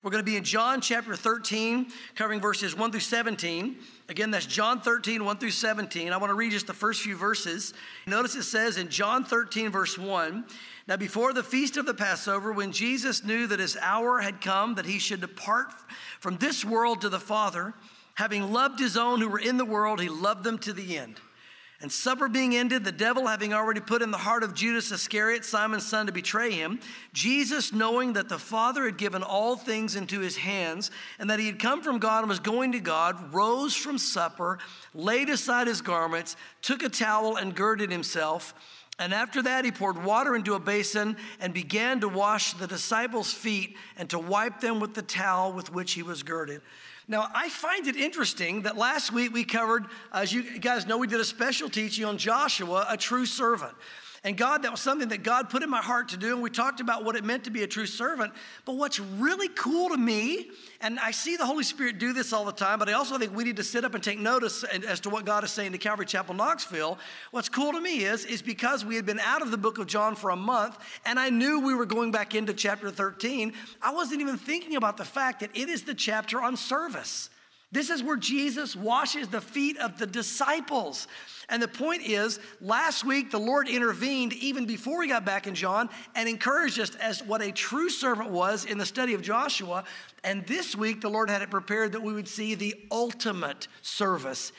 We're going to be in John chapter 13, covering verses 1 through 17. Again, that's John 13, 1 through 17. I want to read just the first few verses. Notice it says in John 13, verse 1, "Now before the feast of the Passover, when Jesus knew that his hour had come, that he should depart from this world to the Father, having loved his own who were in the world, he loved them to the end. And supper being ended, the devil having already put in the heart of Judas Iscariot, Simon's son, to betray him, Jesus, knowing that the Father had given all things into his hands, and that he had come from God and was going to God, rose from supper, laid aside his garments, took a towel and girded himself. And after that, he poured water into a basin and began to wash the disciples' feet and to wipe them with the towel with which he was girded." Now, I find it interesting that last week we covered, as you guys know, we did a special teaching on Joshua, a true servant. And God, that was something that God put in my heart to do, and we talked about what it meant to be a true servant. But what's really cool to me, and I see the Holy Spirit do this all the time, but I also think we need to sit up and take notice as to what God is saying to Calvary Chapel Knoxville. What's cool to me is because we had been out of the book of John for a month, and I knew we were going back into chapter 13, I wasn't even thinking about the fact that it is the chapter on service. This is where Jesus washes the feet of the disciples. And the point is, last week the Lord intervened even before we got back in John and encouraged us as what a true servant was in the study of Joshua. And this week the Lord had it prepared that we would see the ultimate servant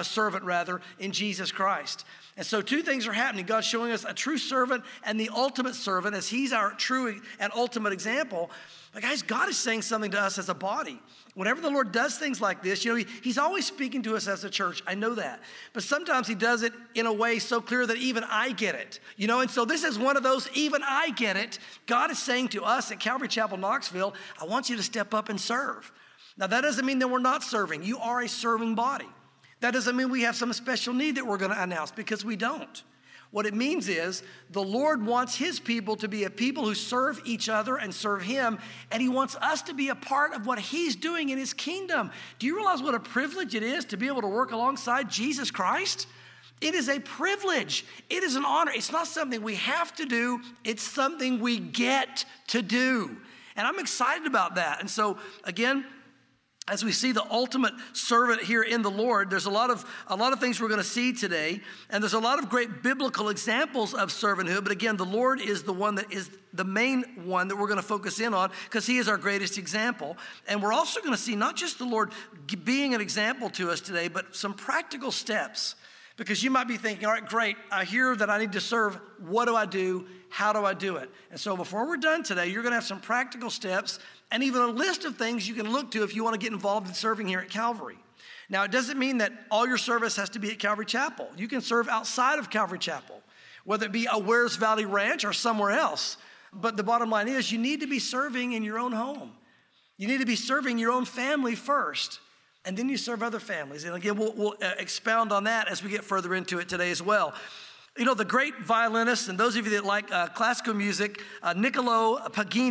in Jesus Christ. And so two things are happening. God's showing us a true servant and the ultimate servant as he's our true and ultimate example. But guys, God is saying something to us as a body. Whenever the Lord does things like this, he's always speaking to us as a church. I know that. But sometimes he does it in a way so clear that even I get it. And so this is one of those, even I get it. God is saying to us at Calvary Chapel Knoxville, I want you to step up and serve. Now, that doesn't mean that we're not serving. You are a serving body. That doesn't mean we have some special need that we're going to announce, because we don't. What it means is the Lord wants his people to be a people who serve each other and serve him, and he wants us to be a part of what he's doing in his kingdom. Do you realize what a privilege it is to be able to work alongside Jesus Christ? It is a privilege. It is an honor. It's not something we have to do. It's something we get to do. And I'm excited about that. And so, again, as we see the ultimate servant here in the Lord, there's a lot of things we're going to see today, and there's a lot of great biblical examples of servanthood. But again, the Lord is the one that is the main one that we're going to focus in on, because he is our greatest example. And we're also going to see not just the Lord being an example to us today, but some practical steps. Because you might be thinking, all right, great, I hear that I need to serve. What do I do? How do I do it? And so before we're done today, you're going to have some practical steps and even a list of things you can look to if you want to get involved in serving here at Calvary. Now, it doesn't mean that all your service has to be at Calvary Chapel. You can serve outside of Calvary Chapel, whether it be a Wares Valley Ranch or somewhere else. But the bottom line is you need to be serving in your own home. You need to be serving your own family first. And then you serve other families. And again, we'll expound on that as we get further into it today as well. The great violinist, and those of you that like classical music, Niccolo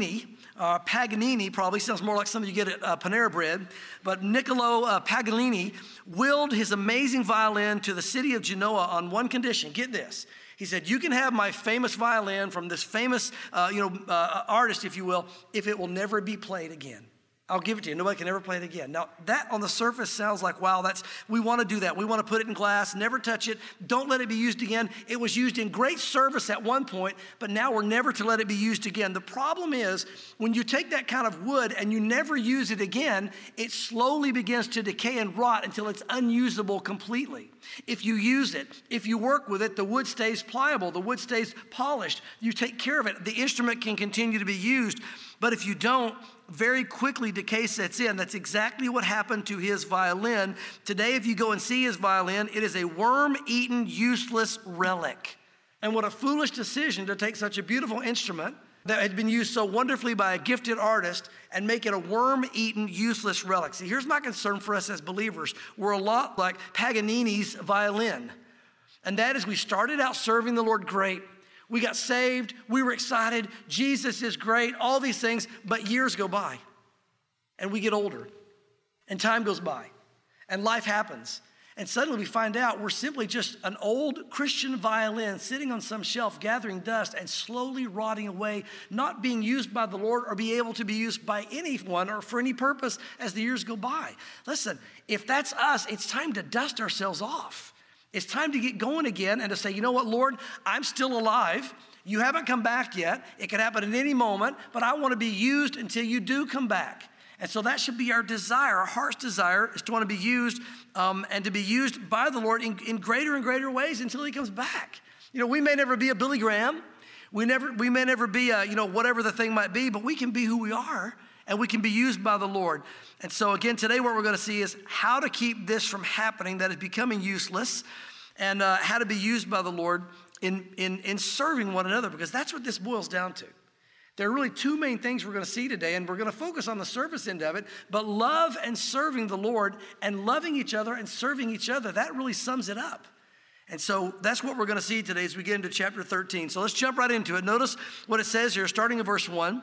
Paganini probably sounds more like something you get at Panera Bread, but Niccolo Paganini willed his amazing violin to the city of Genoa on one condition. Get this. He said, you can have my famous violin from this famous artist, if you will, if it will never be played again. I'll give it to you. Nobody can ever play it again. Now, that on the surface sounds like, wow, we want to do that. We want to put it in glass, never touch it. Don't let it be used again. It was used in great service at one point, but now we're never to let it be used again. The problem is when you take that kind of wood and you never use it again, it slowly begins to decay and rot until it's unusable completely. If you use it, if you work with it, the wood stays pliable, the wood stays polished. You take care of it. The instrument can continue to be used. But if you don't, very quickly decay sets in. That's exactly what happened to his violin. Today, if you go and see his violin, it is a worm-eaten, useless relic. And what a foolish decision to take such a beautiful instrument that had been used so wonderfully by a gifted artist and make it a worm-eaten, useless relic. See, here's my concern for us as believers. We're a lot like Paganini's violin. And that is, we started out serving the Lord great. We got saved, we were excited, Jesus is great, all these things, but years go by and we get older and time goes by and life happens. And suddenly we find out we're simply just an old Christian violin sitting on some shelf gathering dust and slowly rotting away, not being used by the Lord or be able to be used by anyone or for any purpose as the years go by. Listen, if that's us, it's time to dust ourselves off. It's time to get going again and to say, you know what, Lord, I'm still alive. You haven't come back yet. It could happen at any moment, but I want to be used until you do come back. And so that should be our desire. Our heart's desire is to want to be used and to be used by the Lord in greater and greater ways until he comes back. You know, we may never be a Billy Graham. We may never be a, whatever the thing might be, but we can be who we are and we can be used by the Lord. And so again, today what we're going to see is how to keep this from happening that is becoming useless and how to be used by the Lord in serving one another, because that's what this boils down to. There are really two main things we're going to see today, and we're going to focus on the service end of it, but love and serving the Lord and loving each other and serving each other, that really sums it up. And so that's what we're going to see today as we get into chapter 13. So let's jump right into it. Notice what it says here, starting in verse 1.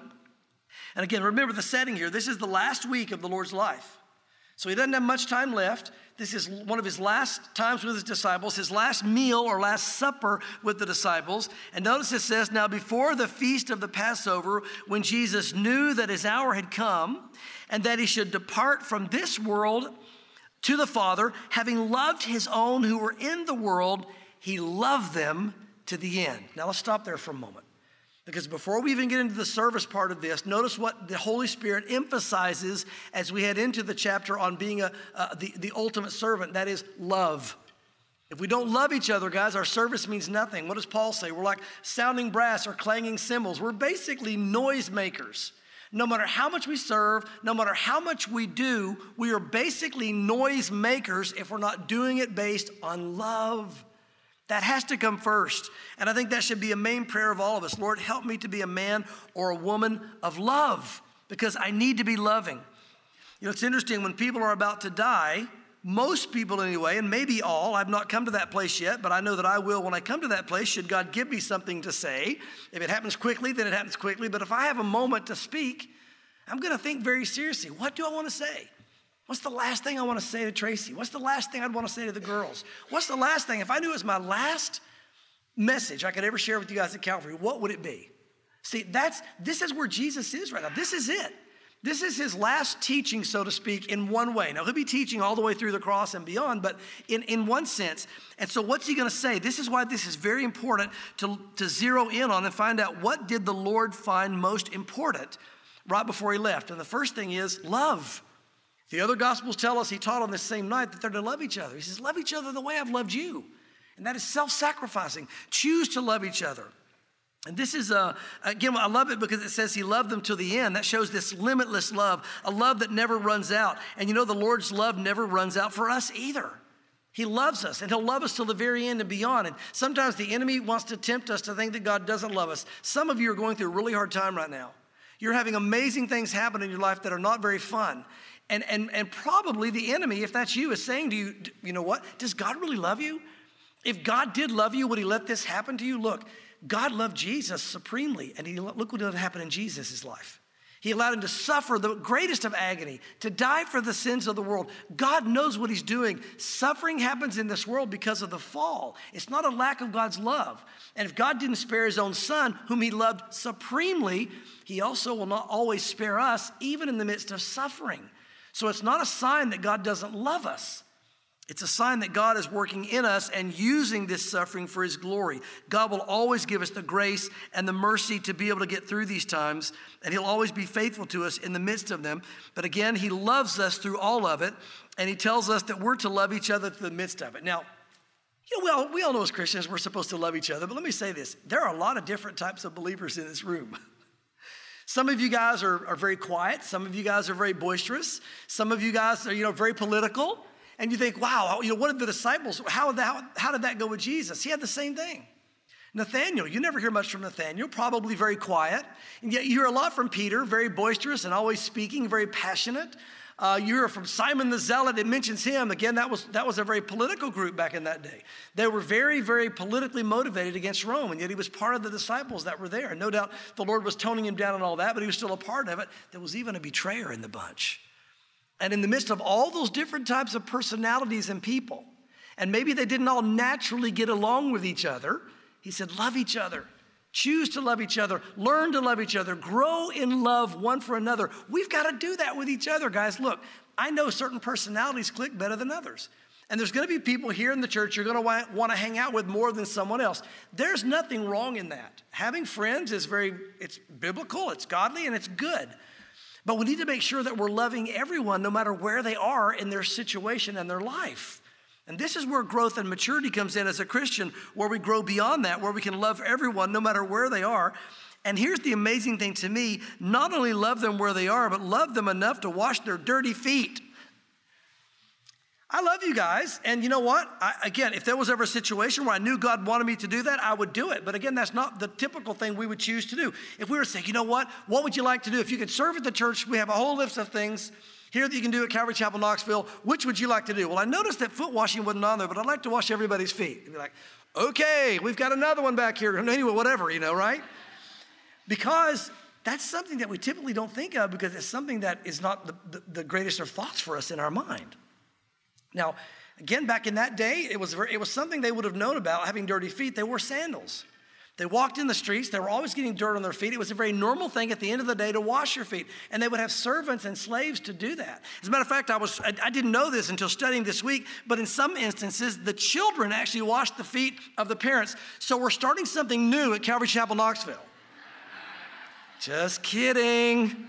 And again, remember the setting here. This is the last week of the Lord's life. So he doesn't have much time left. This is one of his last times with his disciples, his last meal or last supper with the disciples. And notice it says, now before the feast of the Passover, when Jesus knew that his hour had come and that he should depart from this world to the Father, having loved his own who were in the world, he loved them to the end. Now let's stop there for a moment. Because before we even get into the service part of this, notice what the Holy Spirit emphasizes as we head into the chapter on being the ultimate servant, that is love. If we don't love each other, guys, our service means nothing. What does Paul say? We're like sounding brass or clanging cymbals. We're basically noise makers. No matter how much we serve, no matter how much we do, we are basically noise makers if we're not doing it based on love. That has to come first. And I think that should be a main prayer of all of us. Lord, help me to be a man or a woman of love, because I need to be loving. You know, it's interesting when people are about to die, most people anyway, and maybe all, I've not come to that place yet, but I know that I will when I come to that place, should God give me something to say. If it happens quickly, then it happens quickly. But if I have a moment to speak, I'm going to think very seriously, what do I want to say? What's the last thing I want to say to Tracy? What's the last thing I'd want to say to the girls? What's the last thing? If I knew it was my last message I could ever share with you guys at Calvary, what would it be? See, this is where Jesus is right now. This is it. This is his last teaching, so to speak, in one way. Now, he'll be teaching all the way through the cross and beyond, but in one sense. And so what's he going to say? This is why this is very important to zero in on and find out what did the Lord find most important right before he left. And the first thing is love. The other Gospels tell us he taught on this same night that they're to love each other. He says, love each other the way I've loved you. And that is self-sacrificing. Choose to love each other. And this is, again, I love it because it says he loved them to the end. That shows this limitless love, a love that never runs out. And you know, the Lord's love never runs out for us either. He loves us, and he'll love us till the very end and beyond. And sometimes the enemy wants to tempt us to think that God doesn't love us. Some of you are going through a really hard time right now. You're having amazing things happen in your life that are not very fun. And probably the enemy, if that's you, is saying to you, you know what? Does God really love you? If God did love you, would he let this happen to you? Look, God loved Jesus supremely, and look what happened in Jesus' life. He allowed him to suffer the greatest of agony, to die for the sins of the world. God knows what he's doing. Suffering happens in this world because of the fall. It's not a lack of God's love. And if God didn't spare his own son, whom he loved supremely, he also will not always spare us, even in the midst of suffering. So it's not a sign that God doesn't love us. It's a sign that God is working in us and using this suffering for his glory. God will always give us the grace and the mercy to be able to get through these times, and he'll always be faithful to us in the midst of them. But again, he loves us through all of it, and he tells us that we're to love each other through the midst of it. Now, you know, we all know as Christians we're supposed to love each other, but let me say this. There are a lot of different types of believers in this room. Some of you guys are very quiet. Some of you guys are very boisterous. Some of you guys are, very political. And you think, wow, what did the disciples, how did that go with Jesus? He had the same thing. Nathaniel, you never hear much from Nathaniel, probably very quiet. And yet you hear a lot from Peter, very boisterous and always speaking, very passionate. You hear from Simon the Zealot, it mentions him. Again, that was a very political group back in that day. They were very, very politically motivated against Rome, and yet he was part of the disciples that were there. And no doubt the Lord was toning him down and all that, but he was still a part of it. There was even a betrayer in the bunch. And in the midst of all those different types of personalities and people, And maybe they didn't all naturally get along with each other. He said, love each other. Choose to love each other. Learn to love each other. Grow in love one for another. We've got to do that with each other, guys. Look, I know certain personalities click better than others. And there's going to be people here in the church you're going to want to hang out with more than someone else. There's nothing wrong in that. Having friends is it's biblical, it's godly, and it's good. But we need to make sure that we're loving everyone no matter where they are in their situation and their life. And this is where growth and maturity comes in as a Christian, where we grow beyond that, where we can love everyone no matter where they are. And here's the amazing thing to me, not only love them where they are, but love them enough to wash their dirty feet. I love you guys, and you know what? Again, if there was ever a situation where I knew God wanted me to do that, I would do it. But again, that's not the typical thing we would choose to do. If we were to say, you know what would you like to do? If you could serve at the church, we have a whole list of things here that you can do at Calvary Chapel, Knoxville. Which would you like to do? Well, I noticed that foot washing wasn't on there, but I'd like to wash everybody's feet. You'd be like, okay, we've got another one back here. Anyway, whatever, right? Because that's something that we typically don't think of because it's something that is not the greatest of thoughts for us in our mind. Now, again, back in that day, it was something they would have known about, having dirty feet. They wore sandals. They walked in the streets. They were always getting dirt on their feet. It was a very normal thing at the end of the day to wash your feet. And they would have servants and slaves to do that. As a matter of fact, I didn't know this until studying this week, but in some instances, the children actually washed the feet of the parents. So we're starting something new at Calvary Chapel, Knoxville. Just kidding.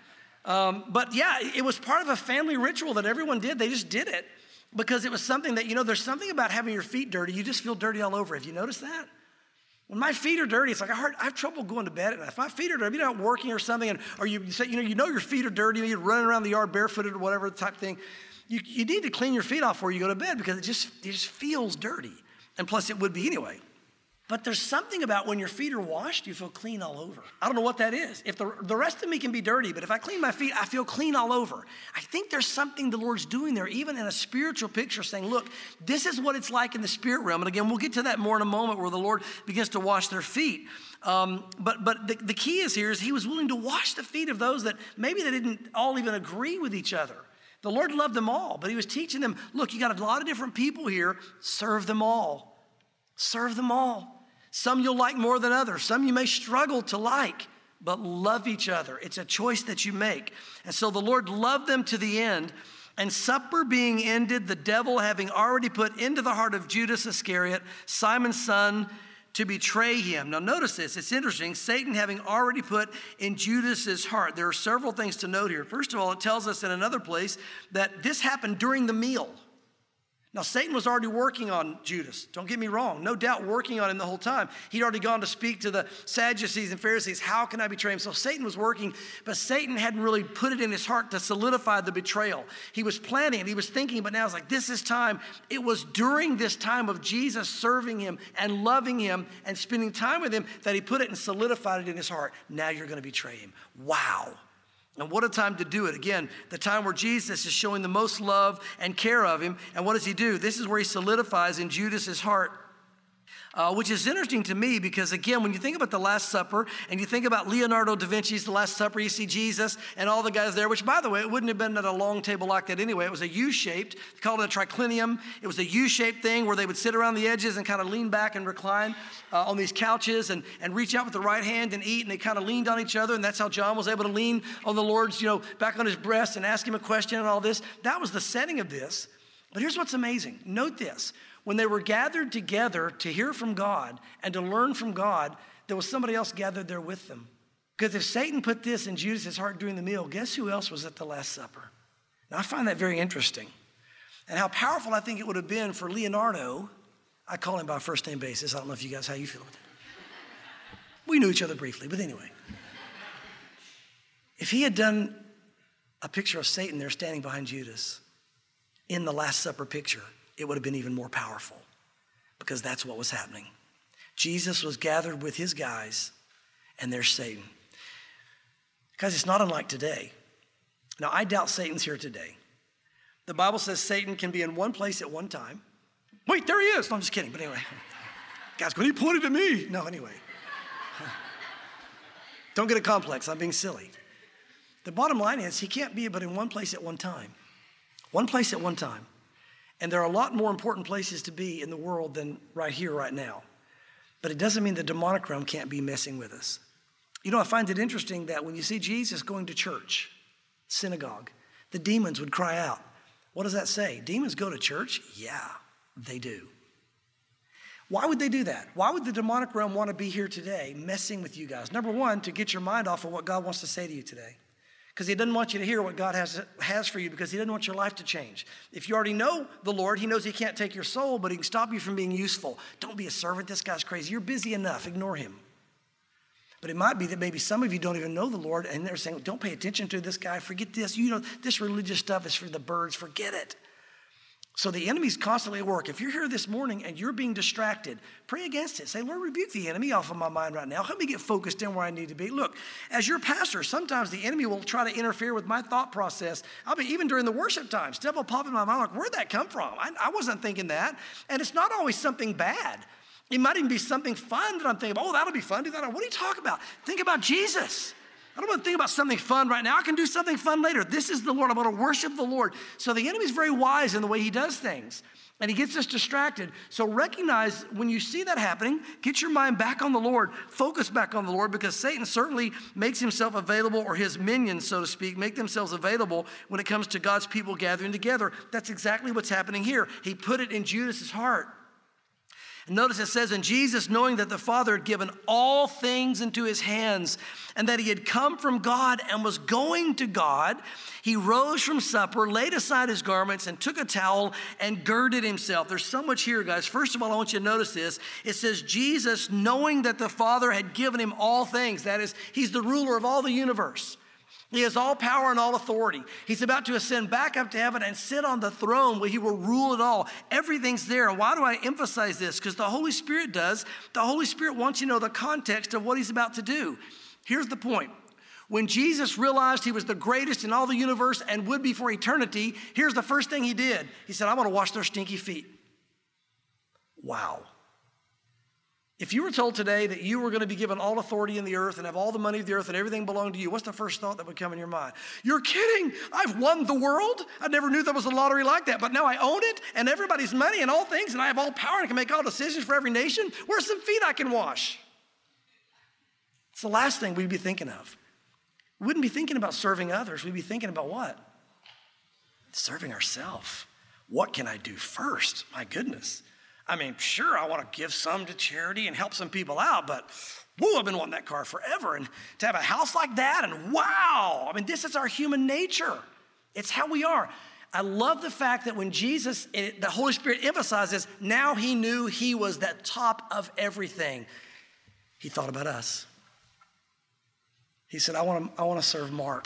But yeah, it was part of a family ritual that everyone did. They just did it because it was something that, there's something about having your feet dirty. You just feel dirty all over. Have you noticed that? When my feet are dirty, it's like I have trouble going to bed at night. If my feet are dirty, you're not working or something, or you say, you know your feet are dirty, you're running around the yard barefooted or whatever type thing. You need to clean your feet off before you go to bed because it just feels dirty. And plus it would be anyway. But there's something about when your feet are washed, you feel clean all over. I don't know what that is. If the rest of me can be dirty, but if I clean my feet, I feel clean all over. I think there's something the Lord's doing there, even in a spiritual picture, saying, look, this is what it's like in the spirit realm. And again, we'll get to that more in a moment where the Lord begins to wash their feet. But the key is here is he was willing to wash the feet of those that maybe they didn't all even agree with each other. The Lord loved them all, but he was teaching them, look, you got a lot of different people here. Serve them all. Serve them all. Some you'll like more than others. Some you may struggle to like, but love each other. It's a choice that you make. And so the Lord loved them to the end. And supper being ended, the devil having already put into the heart of Judas Iscariot, Simon's son, to betray him. Now notice this, it's interesting. Satan having already put in Judas's heart. There are several things to note here. First of all, it tells us in another place that this happened during the meal. Now, Satan was already working on Judas. Don't get me wrong. No doubt working on him the whole time. He'd already gone to speak to the Sadducees and Pharisees. How can I betray him? So Satan was working, but Satan hadn't really put it in his heart to solidify the betrayal. He was planning, he was thinking, but now it's like, this is time. It was during this time of Jesus serving him and loving him and spending time with him that he put it and solidified it in his heart. Now you're going to betray him. Wow. And what a time to do it. Again, the time where Jesus is showing the most love and care of him. And what does he do? This is where he solidifies in Judas's heart, which is interesting to me because, again, when you think about the Last Supper and you think about Leonardo da Vinci's The Last Supper, you see Jesus and all the guys there, which, by the way, it wouldn't have been at a long table like that anyway. It was a U-shaped. They called it a triclinium. It was a U-shaped thing where they would sit around the edges and kind of lean back and recline on these couches and reach out with the right hand and eat, and they kind of leaned on each other, and that's how John was able to lean on the Lord's, back on his breast and ask him a question and all this. That was the setting of this. But here's what's amazing. Note this. When they were gathered together to hear from God and to learn from God, there was somebody else gathered there with them. Because if Satan put this in Judas' heart during the meal, guess who else was at the Last Supper? Now, I find that very interesting. And how powerful I think it would have been for Leonardo. I call him by first name basis. I don't know if you guys, how you feel with it. We knew each other briefly, but anyway. If he had done a picture of Satan there standing behind Judas in the Last Supper picture, it would have been even more powerful because that's what was happening. Jesus was gathered with his guys, and there's Satan. Guys, it's not unlike today. Now, I doubt Satan's here today. The Bible says Satan can be in one place at one time. Wait, there he is. No, I'm just kidding, but anyway. Guys, when he pointed at me. No, anyway. Don't get a complex. I'm being silly. The bottom line is he can't be but in one place at one time. One place at one time. And there are a lot more important places to be in the world than right here, right now. But it doesn't mean the demonic realm can't be messing with us. You know, I find it interesting that when you see Jesus going to church, synagogue, the demons would cry out. What does that say? Demons go to church? Yeah, they do. Why would they do that? Why would the demonic realm want to be here today messing with you guys? Number one, to get your mind off of what God wants to say to you today. Because he doesn't want you to hear what God has for you, because he doesn't want your life to change. If you already know the Lord, he knows he can't take your soul, but he can stop you from being useful. Don't be a servant. This guy's crazy. You're busy enough. Ignore him. But it might be that maybe some of you don't even know the Lord, and they're saying, don't pay attention to this guy. Forget this. You know, this religious stuff is for the birds. Forget it. So the enemy's constantly at work. If you're here this morning and you're being distracted, pray against it. Say, Lord, rebuke the enemy off of my mind right now. Help me get focused in where I need to be. Look, as your pastor, sometimes the enemy will try to interfere with my thought process. Even during the worship time, stuff will pop in my mind like, where'd that come from? I wasn't thinking that. And it's not always something bad. It might even be something fun that I'm thinking about. Oh, that'll be fun. Do that. What are you talking about? Think about Jesus. I don't want to think about something fun right now. I can do something fun later. This is the Lord. I'm going to worship the Lord. So the enemy's very wise in the way he does things. And he gets us distracted. So recognize when you see that happening, get your mind back on the Lord. Focus back on the Lord, because Satan certainly makes himself available, or his minions, so to speak, make themselves available when it comes to God's people gathering together. That's exactly what's happening here. He put it in Judas's heart. And notice it says, and Jesus, knowing that the Father had given all things into his hands, and that he had come from God and was going to God, he rose from supper, laid aside his garments, and took a towel and girded himself. There's so much here, guys. First of all, I want you to notice this. It says, Jesus, knowing that the Father had given him all things. That is, he's the ruler of all the universe. He has all power and all authority. He's about to ascend back up to heaven and sit on the throne where he will rule it all. Everything's there. And why do I emphasize this? Because the Holy Spirit does. The Holy Spirit wants you to know the context of what he's about to do. Here's the point. When Jesus realized he was the greatest in all the universe and would be for eternity, here's the first thing he did. He said, I want to wash their stinky feet. Wow. If you were told today that you were going to be given all authority in the earth and have all the money of the earth and everything belonged to you, what's the first thought that would come in your mind? You're kidding. I've won the world. I never knew there was a lottery like that, but now I own it and everybody's money and all things, and I have all power and I can make all decisions for every nation. Where's some feet I can wash? It's the last thing we'd be thinking of. We wouldn't be thinking about serving others. We'd be thinking about what? Serving ourselves. What can I do first? My goodness. I mean, sure, I want to give some to charity and help some people out, but woo, I've been wanting that car forever. And to have a house like that, and wow, I mean, this is our human nature. It's how we are. I love the fact that when Jesus, the Holy Spirit emphasizes, now he knew he was the top of everything. He thought about us. He said, I want to serve Mark.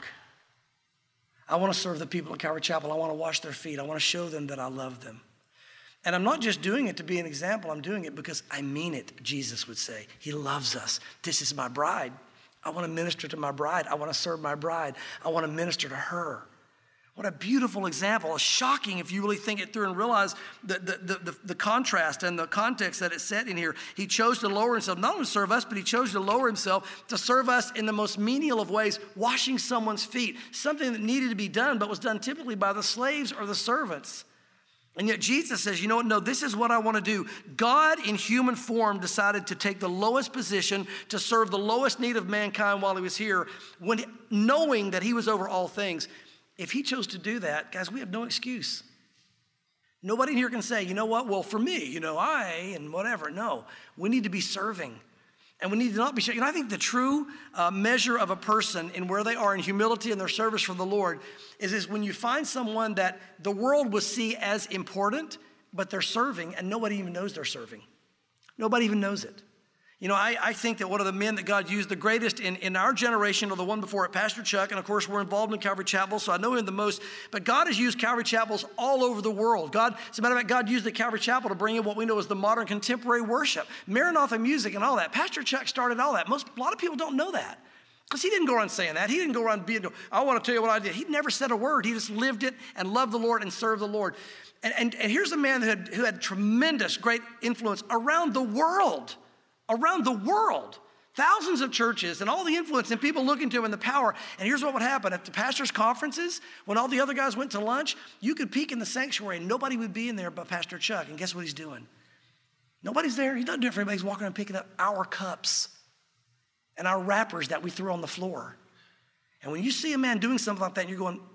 I want to serve the people at Calvary Chapel. I want to wash their feet. I want to show them that I love them. And I'm not just doing it to be an example. I'm doing it because I mean it, Jesus would say. He loves us. This is my bride. I want to minister to my bride. I want to serve my bride. I want to minister to her. What a beautiful example. It's shocking if you really think it through and realize the contrast and the context that it's set in here. He chose to lower himself, not only to serve us, but he chose to lower himself to serve us in the most menial of ways, washing someone's feet, something that needed to be done, but was done typically by the slaves or the servants. And yet Jesus says, you know what? No, this is what I want to do. God in human form decided to take the lowest position to serve the lowest need of mankind while he was here, knowing that he was over all things. If he chose to do that, guys, we have no excuse. Nobody in here can say, you know what? Well, for me, and whatever. No, we need to be serving. And we need to not be, I think the true measure of a person in where they are in humility and their service for the Lord is when you find someone that the world will see as important, but they're serving and nobody even knows they're serving. Nobody even knows it. I think that one of the men that God used the greatest in our generation, or the one before it, Pastor Chuck, and of course we're involved in Calvary Chapel, so I know him the most, but God has used Calvary Chapels all over the world. As a matter of fact, God used the Calvary Chapel to bring in what we know as the modern contemporary worship, Maranatha music and all that. Pastor Chuck started all that. A lot of people don't know that, because he didn't go around saying that. He didn't go around I want to tell you what I did. He never said a word. He just lived it and loved the Lord and served the Lord. And here's a man who had tremendous, great influence around the world. Around the world. Thousands of churches and all the influence and people looking to him and the power. And here's what would happen. At the pastor's conferences, when all the other guys went to lunch, you could peek in the sanctuary and nobody would be in there but Pastor Chuck. And guess what he's doing? Nobody's there. He's not doing it for anybody. He's walking around picking up our cups and our wrappers that we threw on the floor. And when you see a man doing something like that, you're going,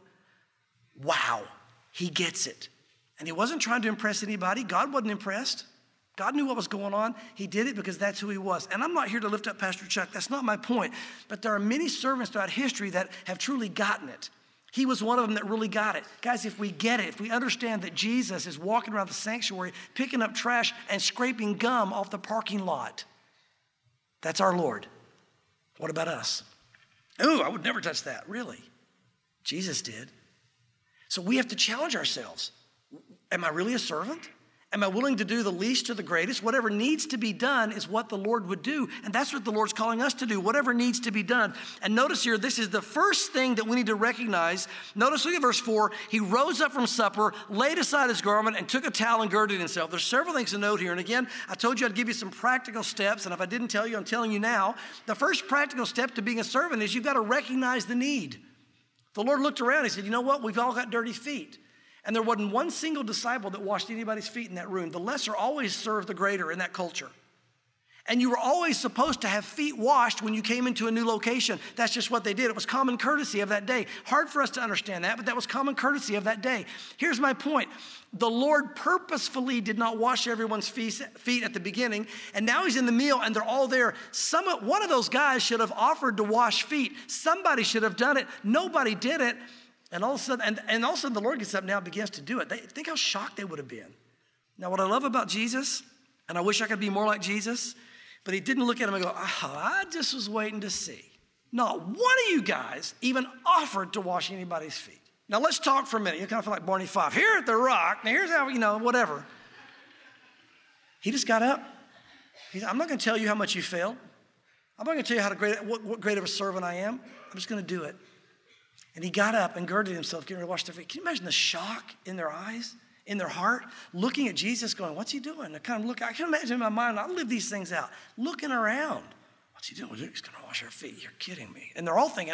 wow, he gets it. And he wasn't trying to impress anybody. God wasn't impressed. God knew what was going on. He did it because that's who he was. And I'm not here to lift up Pastor Chuck. That's not my point. But there are many servants throughout history that have truly gotten it. He was one of them that really got it. Guys, if we get it, if we understand that Jesus is walking around the sanctuary, picking up trash and scraping gum off the parking lot, that's our Lord. What about us? Oh, I would never touch that. Really? Jesus did. So we have to challenge ourselves. Am I really a servant? Am I willing to do the least to the greatest? Whatever needs to be done is what the Lord would do. And that's what the Lord's calling us to do, whatever needs to be done. And notice here, this is the first thing that we need to recognize. Notice, look at verse 4. He rose up from supper, laid aside his garment, and took a towel and girded himself. There's several things to note here. And again, I told you I'd give you some practical steps. And if I didn't tell you, I'm telling you now. The first practical step to being a servant is you've got to recognize the need. The Lord looked around. He said, you know what? We've all got dirty feet. And there wasn't one single disciple that washed anybody's feet in that room. The lesser always served the greater in that culture. And you were always supposed to have feet washed when you came into a new location. That's just what they did. It was common courtesy of that day. Hard for us to understand that, but that was common courtesy of that day. Here's my point. The Lord purposefully did not wash everyone's feet at the beginning, and now he's in the meal and they're all there. One of those guys should have offered to wash feet. Somebody should have done it. Nobody did it. And all of a sudden, the Lord gets up now and begins to do it. Think how shocked they would have been. Now, what I love about Jesus, and I wish I could be more like Jesus, but he didn't look at him and go, I just was waiting to see. Not one of you guys even offered to wash anybody's feet. Now, let's talk for a minute. You kind of feel like Barney Fife. Here at the Rock, now here's how, whatever. He just got up. I'm not going to tell you how much you failed. I'm not going to tell you what great of a servant I am. I'm just going to do it. And he got up and girded himself, getting ready to wash their feet. Can you imagine the shock in their eyes, in their heart, looking at Jesus going, what's he doing? I can imagine in my mind, I live these things out, looking around. What's he doing? He's going to wash our feet. You're kidding me. And they're all thinking,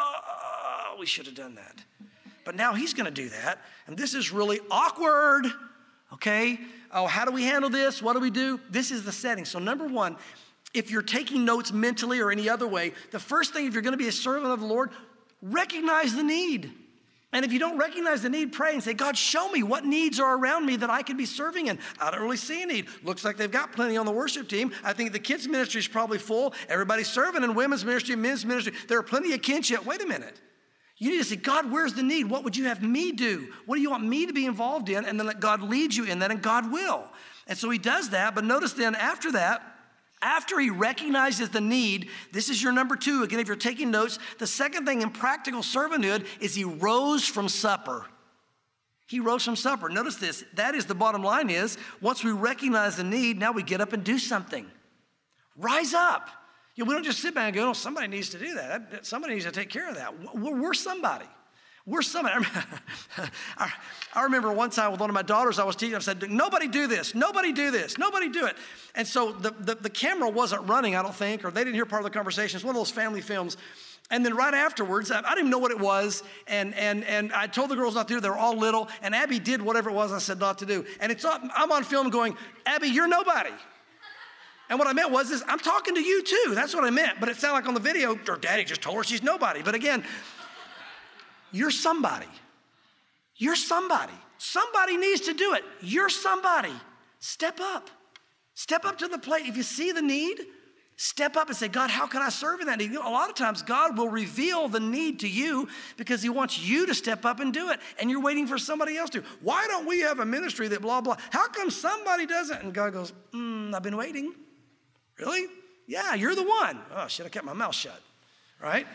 we should have done that. But now he's going to do that. And this is really awkward, okay? Oh, how do we handle this? What do we do? This is the setting. So number one, if you're taking notes mentally or any other way, the first thing, if you're going to be a servant of the Lord, recognize the need. And if you don't recognize the need, pray and say, God, show me what needs are around me that I could be serving in. I don't really see a need. Looks like they've got plenty on the worship team. I think the kids' ministry is probably full. Everybody's serving in women's ministry, men's ministry. There are plenty of kinship. Wait a minute. You need to say, God, where's the need? What would you have me do? What do you want me to be involved in? And then let God lead you in that, and God will. And so he does that. But notice then after that, after he recognizes the need, this is your number two. Again, if you're taking notes, the second thing in practical servanthood is he rose from supper. He rose from supper. Notice this. That is the bottom line is, once we recognize the need, now we get up and do something. Rise up. We don't just sit back and go, somebody needs to do that. Somebody needs to take care of that. We're somebody. We're somebody. I remember one time with one of my daughters, I was teaching, I said, nobody do this, nobody do this, nobody do it. And so the camera wasn't running, I don't think, or they didn't hear part of the conversation. It's one of those family films. And then right afterwards, I didn't even know what it was. And I told the girls not to do it. They were all little. And Abby did whatever it was I said not to do. And I'm on film going, Abby, you're nobody. And what I meant was I'm talking to you too. That's what I meant. But it sounded like on the video, her daddy just told her she's nobody. But again, you're somebody. You're somebody. Somebody needs to do it. You're somebody. Step up. Step up to the plate. If you see the need, step up and say, God, how can I serve in that need? A lot of times God will reveal the need to you because he wants you to step up and do it. And you're waiting for somebody else to. Why don't we have a ministry that blah, blah? How come somebody doesn't? And God goes, I've been waiting. Really? Yeah, you're the one. Oh, should I kept my mouth shut? Right?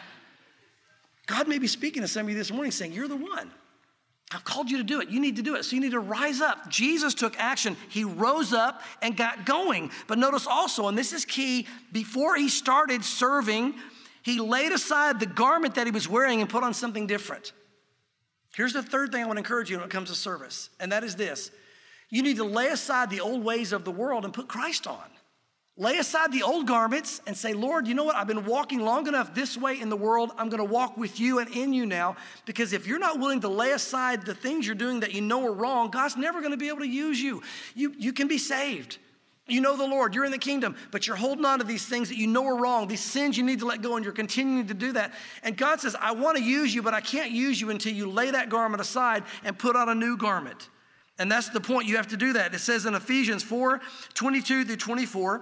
God may be speaking to some of you this morning saying, you're the one. I've called you to do it. You need to do it. So you need to rise up. Jesus took action. He rose up and got going. But notice also, and this is key, before he started serving, he laid aside the garment that he was wearing and put on something different. Here's the third thing I want to encourage you when it comes to service, and that is this. You need to lay aside the old ways of the world and put Christ on. Lay aside the old garments and say, Lord, you know what? I've been walking long enough this way in the world. I'm going to walk with you and in you now. Because if you're not willing to lay aside the things you're doing that you know are wrong, God's never going to be able to use you. You can be saved. You know the Lord. You're in the kingdom. But you're holding on to these things that you know are wrong. These sins you need to let go, and you're continuing to do that. And God says, I want to use you, but I can't use you until you lay that garment aside and put on a new garment. And that's the point. You have to do that. It says in Ephesians 4:22-24,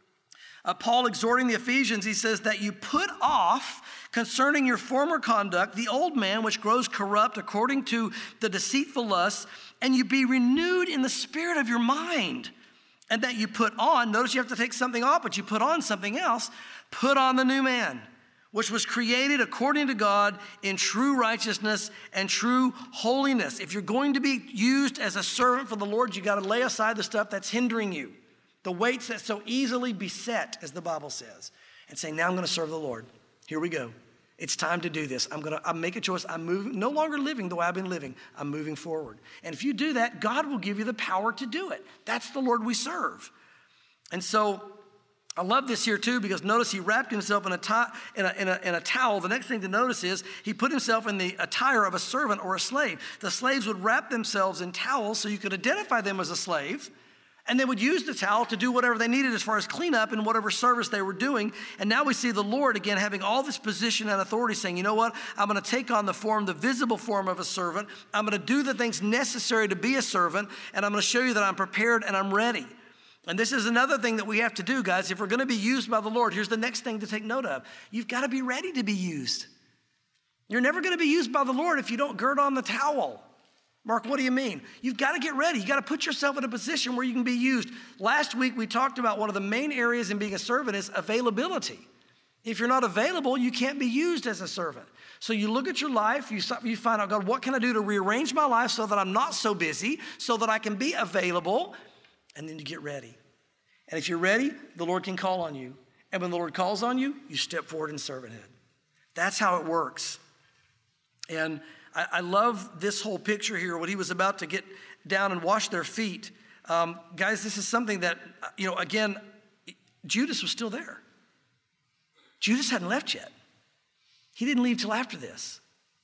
Paul exhorting the Ephesians, he says that you put off concerning your former conduct, the old man which grows corrupt according to the deceitful lusts, and you be renewed in the spirit of your mind. And that you put on, notice you have to take something off, but you put on something else, put on the new man, which was created according to God in true righteousness and true holiness. If you're going to be used as a servant for the Lord, you got to lay aside the stuff that's hindering you. The weights that so easily beset, as the Bible says, and say, now I'm going to serve the Lord. Here we go. It's time to do this. I make a choice. I'm moving, no longer living the way I've been living. I'm moving forward. And if you do that, God will give you the power to do it. That's the Lord we serve. And so I love this here too, because notice he wrapped himself in a towel. The next thing to notice is he put himself in the attire of a servant or a slave. The slaves would wrap themselves in towels so you could identify them as a slave. And they would use the towel to do whatever they needed as far as cleanup and whatever service they were doing. And now we see the Lord, again, having all this position and authority, saying, you know what? I'm going to take on the visible form of a servant. I'm going to do the things necessary to be a servant. And I'm going to show you that I'm prepared and I'm ready. And this is another thing that we have to do, guys. If we're going to be used by the Lord, here's the next thing to take note of. You've got to be ready to be used. You're never going to be used by the Lord if you don't gird on the towel. Mark, what do you mean? You've got to get ready. You got to put yourself in a position where you can be used. Last week, we talked about one of the main areas in being a servant is availability. If you're not available, you can't be used as a servant. So you look at your life, you find out, God, what can I do to rearrange my life so that I'm not so busy, so that I can be available? And then you get ready. And if you're ready, the Lord can call on you. And when the Lord calls on you, you step forward in servanthood. That's how it works. And I love this whole picture here, when he was about to get down and wash their feet. Guys, this is something that, again, Judas was still there. Judas hadn't left yet. He didn't leave till after this.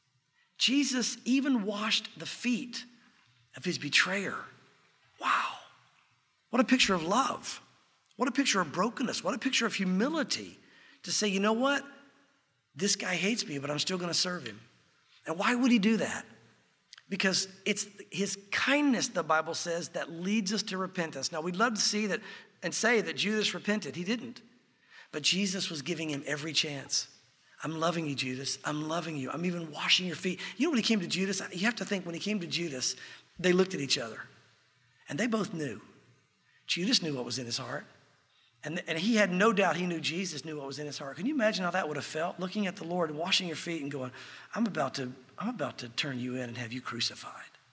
Jesus even washed the feet of his betrayer. Wow. What a picture of love. What a picture of brokenness. What a picture of humility to say, you know what? This guy hates me, but I'm still going to serve him. And why would he do that? Because it's his kindness, the Bible says, that leads us to repentance. Now, we'd love to see that and say that Judas repented. He didn't. But Jesus was giving him every chance. I'm loving you, Judas. I'm loving you. I'm even washing your feet. You know, when he came to Judas, you have to think when he came to Judas, they looked at each other. And they both knew. Judas knew what was in his heart. And he had no doubt he knew Jesus knew what was in his heart. Can you imagine how that would have felt? Looking at the Lord and washing your feet and going, I'm about to turn you in and have you crucified.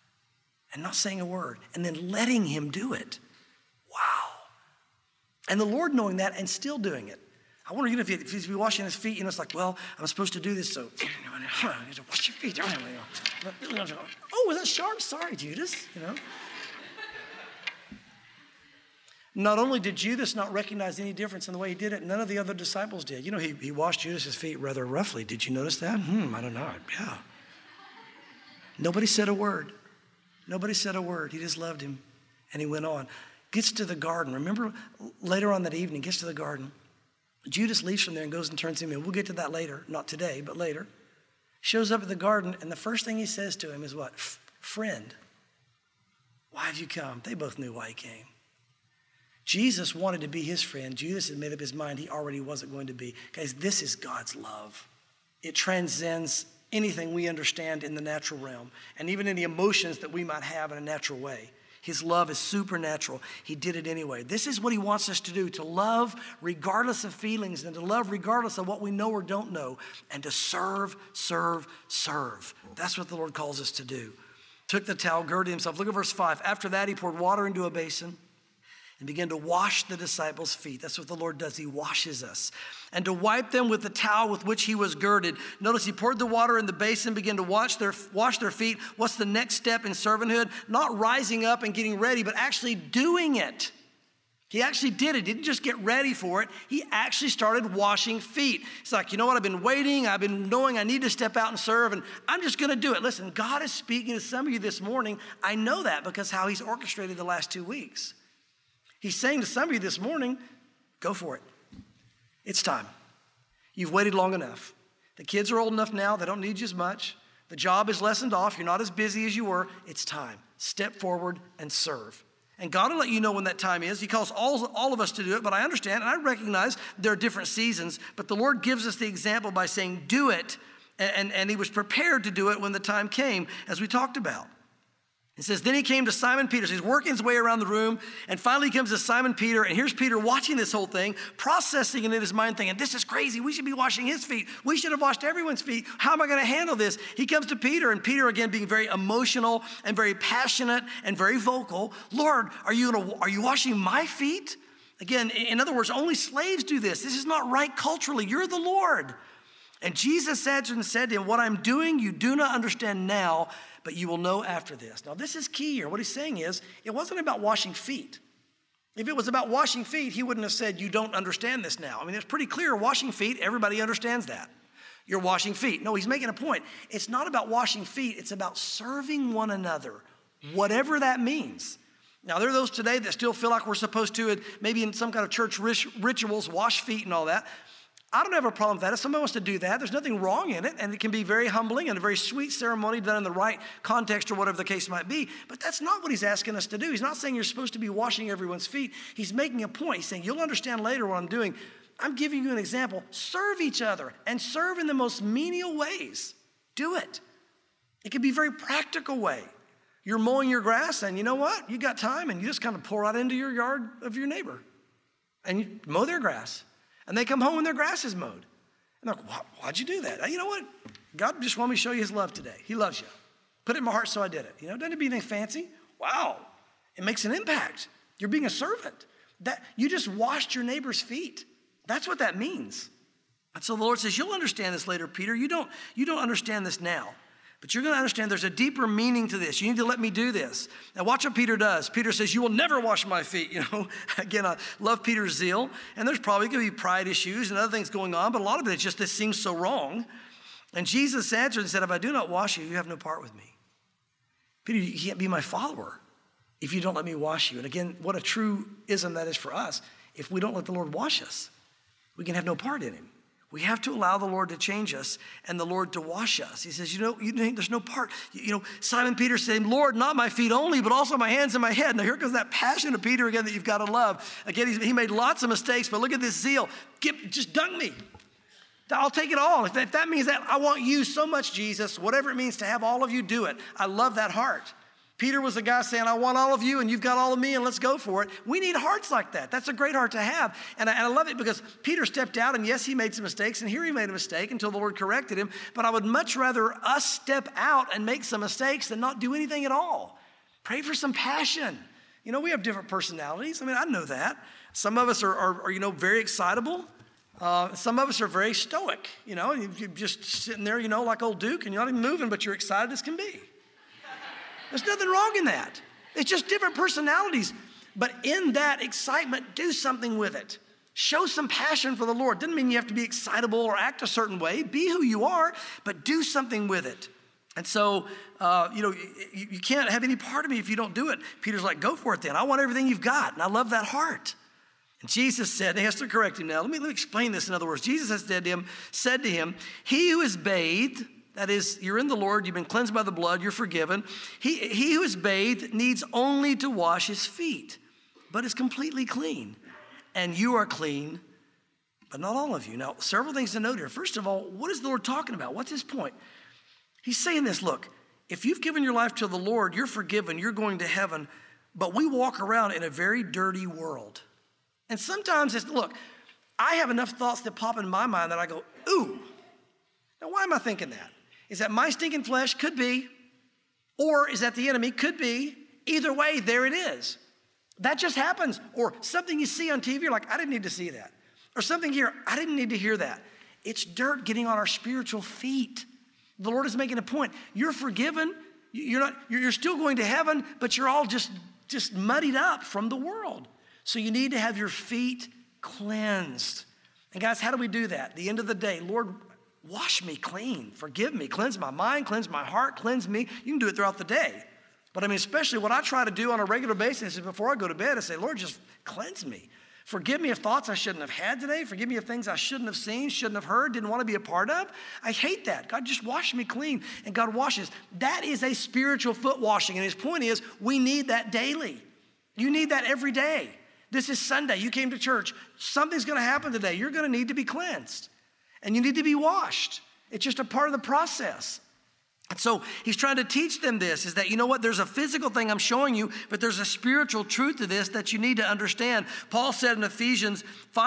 And not saying a word. And then letting him do it. Wow. And the Lord knowing that and still doing it. I wonder if he's be washing his feet, it's like, well, I'm supposed to do this, so wash your feet. Oh, was that sharp? Sorry, Judas, Not only did Judas not recognize any difference in the way he did it, none of the other disciples did. He washed Judas's feet rather roughly. Did you notice that? I don't know. Yeah. Nobody said a word. Nobody said a word. He just loved him. And he went on. Gets to the garden. Remember, later on that evening, gets to the garden. Judas leaves from there and goes and turns him in. We'll get to that later. Not today, but later. Shows up at the garden, and the first thing he says to him is what? Friend, why have you come? They both knew why he came. Jesus wanted to be his friend. Judas had made up his mind he already wasn't going to be. Guys, this is God's love. It transcends anything we understand in the natural realm and even any emotions that we might have in a natural way. His love is supernatural. He did it anyway. This is what he wants us to do, to love regardless of feelings and to love regardless of what we know or don't know and to serve, serve, serve. That's what the Lord calls us to do. Took the towel, girded himself. Look at verse 5. After that, he poured water into a basin and began to wash the disciples' feet. That's what the Lord does. He washes us. And to wipe them with the towel with which he was girded. Notice he poured the water in the basin, began to wash their feet. What's the next step in servanthood? Not rising up and getting ready, but actually doing it. He actually did it. He didn't just get ready for it. He actually started washing feet. It's like, you know what? I've been waiting. I've been knowing I need to step out and serve, and I'm just going to do it. Listen, God is speaking to some of you this morning. I know that because how he's orchestrated the last 2 weeks. He's saying to some of you this morning, go for it. It's time. You've waited long enough. The kids are old enough now. They don't need you as much. The job is lessened off. You're not as busy as you were. It's time. Step forward and serve. And God will let you know when that time is. He calls all of us to do it, but I understand and I recognize there are different seasons, but the Lord gives us the example by saying, do it, and he was prepared to do it when the time came, as we talked about. It says, then he came to Simon Peter. So he's working his way around the room, and finally he comes to Simon Peter, and here's Peter watching this whole thing, processing it in his mind, thinking, this is crazy. We should be washing his feet. We should have washed everyone's feet. How am I going to handle this? He comes to Peter, and Peter, again, being very emotional and very passionate and very vocal. Lord, are you washing my feet? Again, in other words, only slaves do this. This is not right culturally. You're the Lord. And Jesus answered and said to him, what I'm doing, you do not understand now, but you will know after this. Now, this is key here. What he's saying is, it wasn't about washing feet. If it was about washing feet, he wouldn't have said, you don't understand this now. I mean, it's pretty clear, washing feet, everybody understands that. You're washing feet. No, he's making a point. It's not about washing feet. It's about serving one another, whatever that means. Now, there are those today that still feel like we're supposed to, maybe in some kind of church rituals, wash feet and all that. I don't have a problem with that. If somebody wants to do that, there's nothing wrong in it, and it can be very humbling and a very sweet ceremony done in the right context or whatever the case might be, but that's not what he's asking us to do. He's not saying you're supposed to be washing everyone's feet. He's making a point. He's saying, you'll understand later what I'm doing. I'm giving you an example. Serve each other and serve in the most menial ways. Do it. It can be a very practical way. You're mowing your grass, and you know what? You got time, and you just kind of pour out into your yard of your neighbor, and you mow their grass. And they come home and their grass is mowed. And they're like, why'd you do that? You know what? God just wanted me to show you his love today. He loves you. Put it in my heart, so I did it. You know, doesn't it be anything fancy? Wow. It makes an impact. You're being a servant. That you just washed your neighbor's feet. That's what that means. And so the Lord says, you'll understand this later, Peter. You don't understand this now. But you're going to understand there's a deeper meaning to this. You need to let me do this. Now watch what Peter does. Peter says, you will never wash my feet. You know, again, I love Peter's zeal. And there's probably going to be pride issues and other things going on. But a lot of it is just this seems so wrong. And Jesus answered and said, if I do not wash you, you have no part with me. Peter, you can't be my follower if you don't let me wash you. And again, what a truism that is for us. If we don't let the Lord wash us, we can have no part in him. We have to allow the Lord to change us and the Lord to wash us. He says, there's no part. Simon Peter said, Lord, not my feet only, but also my hands and my head. Now here comes that passion of Peter again that you've got to love. Again, he made lots of mistakes, but look at this zeal. Just dunk me. I'll take it all. If that means that I want you so much, Jesus, whatever it means to have all of you do it. I love that heart. Peter was the guy saying, I want all of you and you've got all of me and let's go for it. We need hearts like that. That's a great heart to have. And I love it because Peter stepped out and yes, he made some mistakes and here he made a mistake until the Lord corrected him. But I would much rather us step out and make some mistakes than not do anything at all. Pray for some passion. We have different personalities. I mean, I know that. Some of us are very excitable. Some of us are very stoic. You're just sitting there, like old Duke and you're not even moving, but you're excited as can be. There's nothing wrong in that. It's just different personalities. But in that excitement, do something with it. Show some passion for the Lord. Doesn't mean you have to be excitable or act a certain way. Be who you are, but do something with it. And so, you can't have any part of me if you don't do it. Peter's like, go for it then. I want everything you've got. And I love that heart. And Jesus said, he has to correct him now. Let me explain this in other words. Jesus said to him, he who is bathed, that is, you're in the Lord, you've been cleansed by the blood, you're forgiven. He who is bathed needs only to wash his feet, but is completely clean. And you are clean, but not all of you. Now, several things to note here. First of all, what is the Lord talking about? What's his point? He's saying this, look, if you've given your life to the Lord, you're forgiven, you're going to heaven, but we walk around in a very dirty world. And sometimes I have enough thoughts that pop in my mind that I go, ooh. Now, why am I thinking that? Is that my stinking flesh? Could be. Or is that the enemy? Could be. Either way, there it is. That just happens. Or something you see on TV, you're like, I didn't need to see that. Or something here, I didn't need to hear that. It's dirt getting on our spiritual feet. The Lord is making a point. You're forgiven. You're still going to heaven, but you're all just muddied up from the world. So you need to have your feet cleansed. And guys, how do we do that? At the end of the day, Lord, wash me clean, forgive me, cleanse my mind, cleanse my heart, cleanse me. You can do it throughout the day. But I mean, especially what I try to do on a regular basis is before I go to bed, I say, Lord, just cleanse me. Forgive me of thoughts I shouldn't have had today. Forgive me of things I shouldn't have seen, shouldn't have heard, didn't want to be a part of. I hate that. God, just wash me clean. And God washes. That is a spiritual foot washing. And his point is, we need that daily. You need that every day. This is Sunday. You came to church. Something's going to happen today. You're going to need to be cleansed. And you need to be washed. It's just a part of the process. And so he's trying to teach them this, is that, you know what, there's a physical thing I'm showing you, but there's a spiritual truth to this that you need to understand. Paul said in Ephesians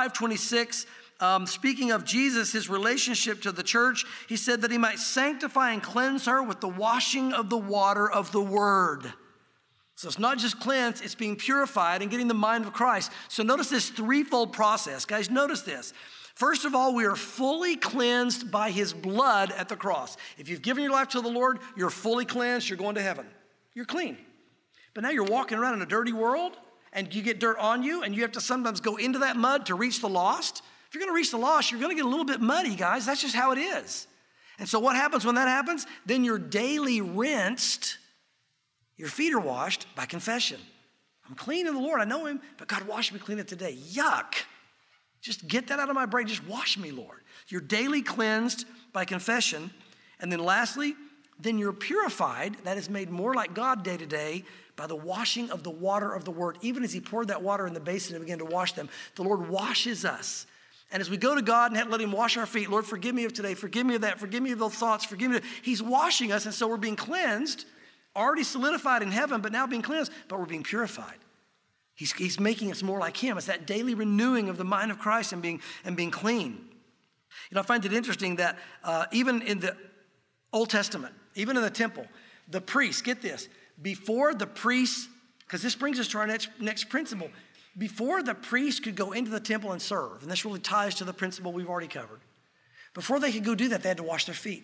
5:26, speaking of Jesus, his relationship to the church, he said that he might sanctify and cleanse her with the washing of the water of the word. So it's not just cleansed, it's being purified and getting the mind of Christ. So notice this threefold process. Guys, notice this. First of all, we are fully cleansed by his blood at the cross. If you've given your life to the Lord, you're fully cleansed, you're going to heaven. You're clean. But now you're walking around in a dirty world, and you get dirt on you, and you have to sometimes go into that mud to reach the lost. If you're going to reach the lost, you're going to get a little bit muddy, guys. That's just how it is. And so what happens when that happens? Then you're daily rinsed. Your feet are washed by confession. I'm clean in the Lord. I know him, but God, wash me clean today. Yuck. Just get that out of my brain. Just wash me, Lord. You're daily cleansed by confession. And then lastly, then you're purified. That is made more like God day to day by the washing of the water of the word. Even as he poured that water in the basin and began to wash them, the Lord washes us. And as we go to God and let him wash our feet, Lord, forgive me of today, forgive me of that, forgive me of those thoughts, forgive me. He's washing us, and so we're being cleansed, already solidified in heaven, but now being cleansed, but we're being purified. He's making us more like him. It's that daily renewing of the mind of Christ and being clean. You know, I find it interesting that even in the Old Testament, even in the temple, the priests, get this, before the priests, because this brings us to our next principle, before the priests could go into the temple and serve, and this really ties to the principle we've already covered, before they could go do that, they had to wash their feet.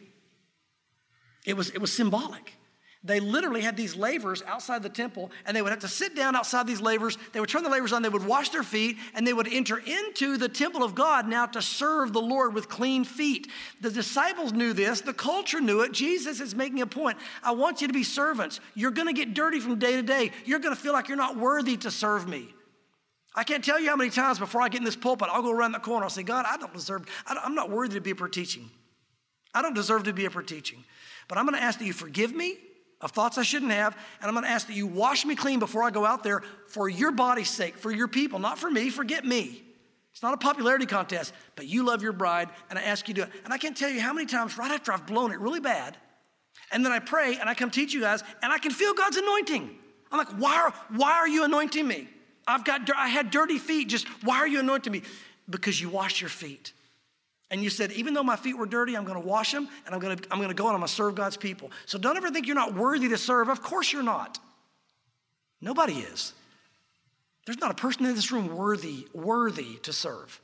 It was symbolic. They literally had these lavers outside the temple, and they would have to sit down outside these lavers. They would turn the lavers on, they would wash their feet, and they would enter into the temple of God now to serve the Lord with clean feet. The disciples knew this. The culture knew it. Jesus is making a point. I want you to be servants. You're going to get dirty from day to day. You're going to feel like you're not worthy to serve me. I can't tell you how many times before I get in this pulpit, I'll go around the corner. I'll say, God, I'm not worthy to be up here teaching. I don't deserve to be up here teaching. But I'm going to ask that you forgive me of thoughts I shouldn't have, and I'm going to ask that you wash me clean before I go out there for your body's sake, for your people, not for me, forget me. It's not a popularity contest, but you love your bride, and I ask you to do it. And I can't tell you how many times right after I've blown it really bad, and then I pray, and I come teach you guys, and I can feel God's anointing. I'm like, why are you anointing me? I had dirty feet, just why are you anointing me? Because you washed your feet. And you said, even though my feet were dirty, I'm going to wash them, and I'm going to go and I'm going to serve God's people. So don't ever think you're not worthy to serve. Of course you're not. Nobody is. There's not a person in this room worthy to serve.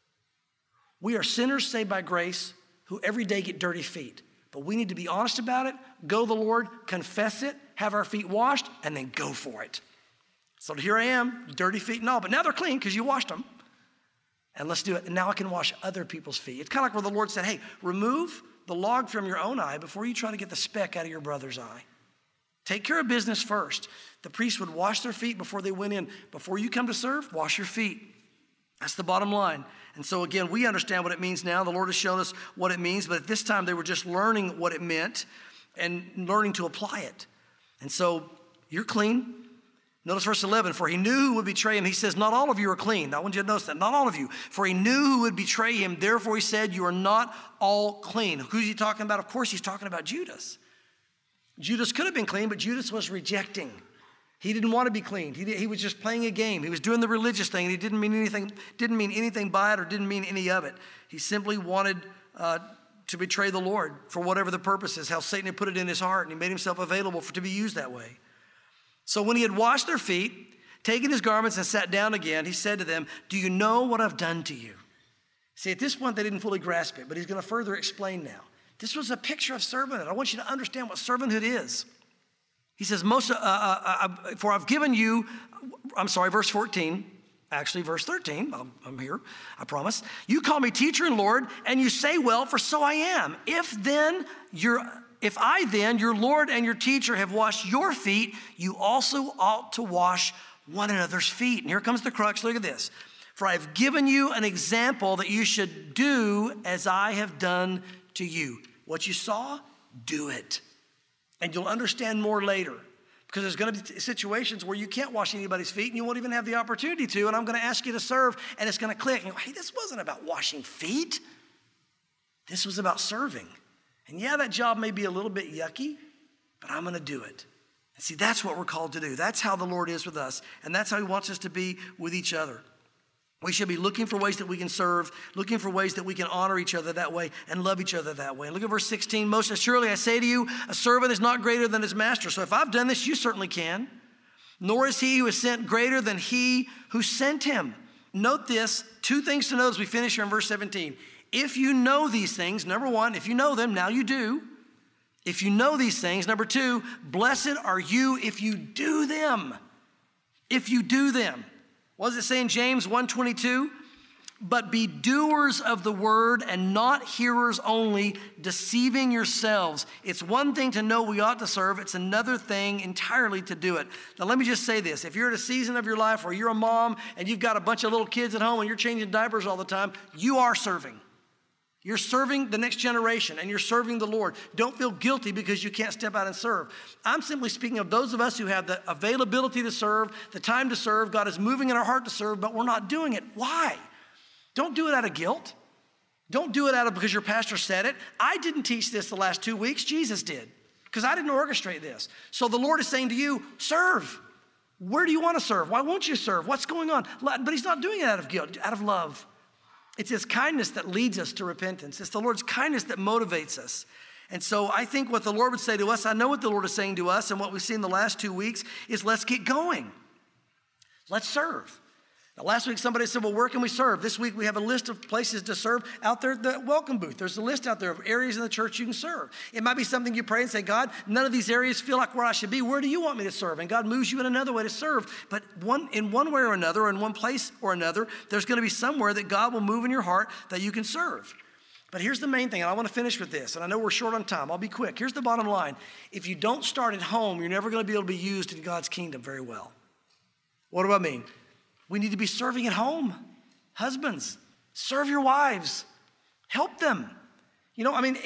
We are sinners saved by grace who every day get dirty feet. But we need to be honest about it, go to the Lord, confess it, have our feet washed, and then go for it. So here I am, dirty feet and all, but now they're clean because you washed them. And let's do it. And now I can wash other people's feet. It's kind of like where the Lord said, hey, remove the log from your own eye before you try to get the speck out of your brother's eye. Take care of business first. The priests would wash their feet before they went in. Before you come to serve, wash your feet. That's the bottom line. And so again, we understand what it means now. The Lord has shown us what it means, but at this time they were just learning what it meant and learning to apply it. And so you're clean. Notice verse 11, for he knew who would betray him. He says, not all of you are clean. I want you to notice that, not all of you. For he knew who would betray him. Therefore he said, you are not all clean. Who's he talking about? Of course, he's talking about Judas. Judas could have been clean, but Judas was rejecting. He didn't want to be clean. He was just playing a game. He was doing the religious thing, and he didn't mean anything by it or didn't mean any of it. He simply wanted to betray the Lord for whatever the purpose is, how Satan had put it in his heart, and he made himself available to be used that way. So when he had washed their feet, taken his garments and sat down again, he said to them, do you know what I've done to you? See, at this point, they didn't fully grasp it, but he's going to further explain now. This was a picture of servanthood. I want you to understand what servanthood is. He says, verse 14, Actually, verse 13, I'm here, I promise. You call me teacher and Lord, and you say, well, for so I am. If I then, your Lord and your teacher, have washed your feet, you also ought to wash one another's feet. And here comes the crux. Look at this. For I have given you an example that you should do as I have done to you. What you saw, do it. And you'll understand more later. Because there's going to be situations where you can't wash anybody's feet and you won't even have the opportunity to, and I'm going to ask you to serve, and it's going to click. And you go, hey, this wasn't about washing feet. This was about serving. And yeah, that job may be a little bit yucky, but I'm going to do it. And see, that's what we're called to do. That's how the Lord is with us, and that's how he wants us to be with each other. We should be looking for ways that we can serve, looking for ways that we can honor each other that way and love each other that way. Look at verse 16. Most assuredly, I say to you, a servant is not greater than his master. So if I've done this, you certainly can. Nor is he who is sent greater than he who sent him. Note this, two things to note as we finish here in verse 17. If you know these things, number one, if you know them, now you do. If you know these things, number two, blessed are you if you do them. If you do them. What does it say in James 1:22? But be doers of the word and not hearers only, deceiving yourselves. It's one thing to know we ought to serve. It's another thing entirely to do it. Now, let me just say this. If you're at a season of your life where you're a mom and you've got a bunch of little kids at home and you're changing diapers all the time, you are serving. You're serving the next generation and you're serving the Lord. Don't feel guilty because you can't step out and serve. I'm simply speaking of those of us who have the availability to serve, the time to serve. God is moving in our heart to serve, but we're not doing it. Why? Don't do it out of guilt. Don't do it out of because your pastor said it. I didn't teach this the last 2 weeks. Jesus did, because I didn't orchestrate this. So the Lord is saying to you, serve. Where do you want to serve? Why won't you serve? What's going on? But he's not doing it out of guilt, out of love. It's his kindness that leads us to repentance. It's the Lord's kindness that motivates us. And so I think what the Lord would say to us, I know what the Lord is saying to us, and what we've seen the last 2 weeks is let's get going. Let's serve. Now, last week somebody said, well, where can we serve? This week we have a list of places to serve out there at the welcome booth. There's a list out there of areas in the church you can serve. It might be something you pray and say, God, none of these areas feel like where I should be. Where do you want me to serve? And God moves you in another way to serve. But in one way or another, or in one place or another, there's going to be somewhere that God will move in your heart that you can serve. But here's the main thing, and I want to finish with this, and I know we're short on time. I'll be quick. Here's the bottom line. If you don't start at home, you're never going to be able to be used in God's kingdom very well. What do I mean? We need to be serving at home. Husbands, serve your wives. Help them. You know, I mean,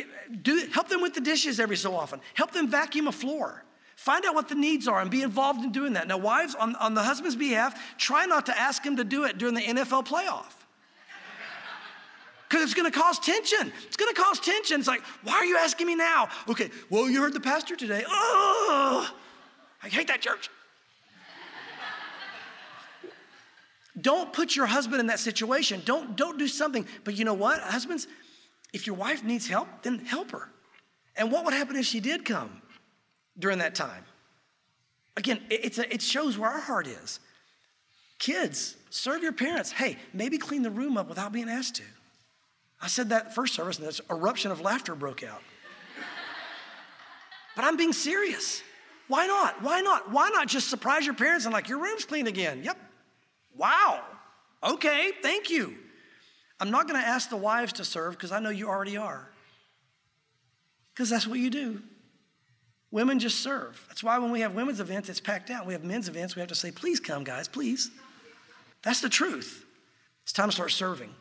help them with the dishes every so often. Help them vacuum a floor. Find out what the needs are and be involved in doing that. Now, wives, on the husband's behalf, try not to ask him to do it during the NFL playoff. Because it's going to cause tension. It's going to cause tension. It's like, why are you asking me now? Okay, well, you heard the pastor today. Oh, I hate that church. Don't put your husband in that situation. Don't do something. But you know what, husbands? If your wife needs help, then help her. And what would happen if she did come during that time? Again, it shows where our heart is. Kids, serve your parents. Hey, maybe clean the room up without being asked to. I said that first service, and this eruption of laughter broke out. But I'm being serious. Why not? Why not? Why not just surprise your parents and like, your room's clean again? Yep. Wow. Okay, thank you. I'm not going to ask the wives to serve because I know you already are. Because that's what you do. Women just serve. That's why when we have women's events, it's packed out. We have men's events, we have to say, please come, guys, please. That's the truth. It's time to start serving.